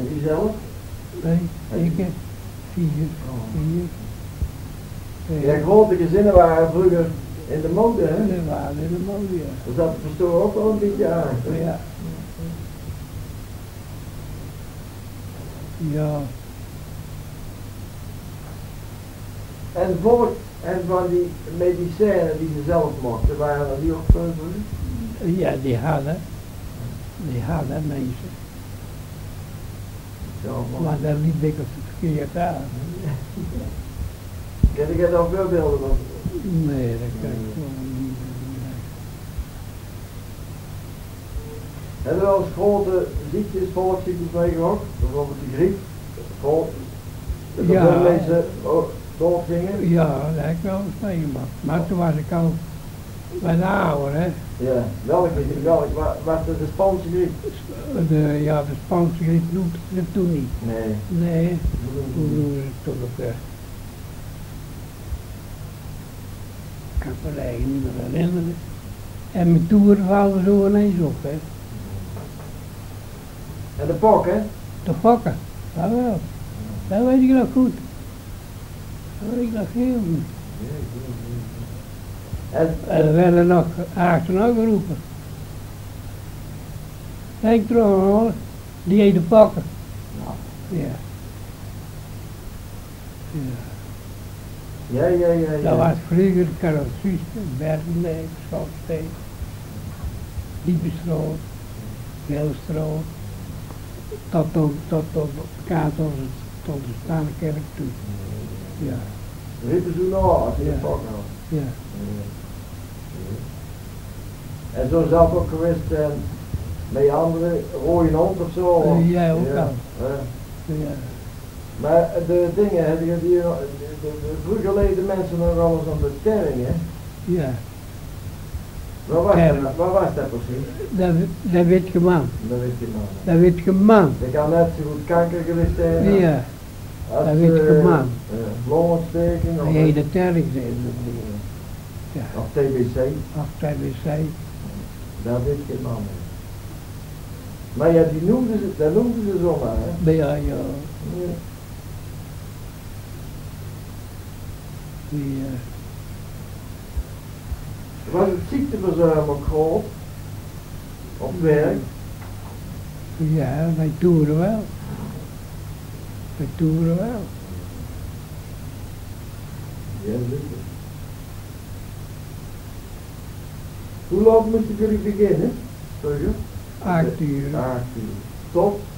En u zelf? Nee, ik 4. Ja, grote gezinnen waren vroeger in de mode, hè? We waren in de mode, ja. Dus dat verstoor ook wel een beetje aan. Ja. Ja. En van die medicijnen die ze zelf mochten, waren er die ook vroeger? Ja, die hadden mensen. Zo, Maar dat liep dikwijls verkeerd aan. Ken ik er nog veel beelden van? Nee, dat kan ik gewoon niet. Hebben we wel eens grote ziektes, volksziektes meegemaakt? Bijvoorbeeld de griep, dat Ja. veel mensen doodgingen? Ja, dat heb ik wel eens meegemaakt. Maar toen was ik al wat ouder, hè. Ja, was het de Spaanse griep? De Spaanse griep noemde ze toen niet. Nee. Nee, toen noemden ze het toen nog weg. Ik kan me eigenlijk niet meer herinneren. En mijn toeren vallen zo ineens op, hè. En de pok, hè? De fokken, dat wel. Dat weet ik nog goed. Dat weet ik nog heel goed. En er werden nog achterna geroepen. Henk Tronholen, die heet de pakken. Ja. Ja. Dat was vroeger Karel Suster, Bergendijk, Schalsteen, Diepenstro, Veelstroom, tot de kaart tot de Staankerk toe. Ja. Riepen ze nog als je Ja. de pok had. Ja. En zo zou het ook geweest zijn met andere rode hond of zo? Of? Ja, ook Ja. wel. Ja. Ja. Maar de dingen, de vroeger leden mensen nog alles aan de sterring, hè? Ja. Waar was dat precies? Dat weet je man. Dat weet je nou. Dat weet je man. Dat kan net zo goed kanker geweest zijn. Ja. Als, dat weet je man. longontsteking of, Hij de terg zijn. Ja. of TBC. Of TBC. Dat weet je man. Maar ja, dat noemden ze zomaar, hè? Ja. Ja. Die, Was het ziekteverzuim ook groot? Op werk? ja, wij toeren wel. Ja, zeker. Hoe laat moesten jullie beginnen? Sorry? 8 uur. 8 uur. Tot?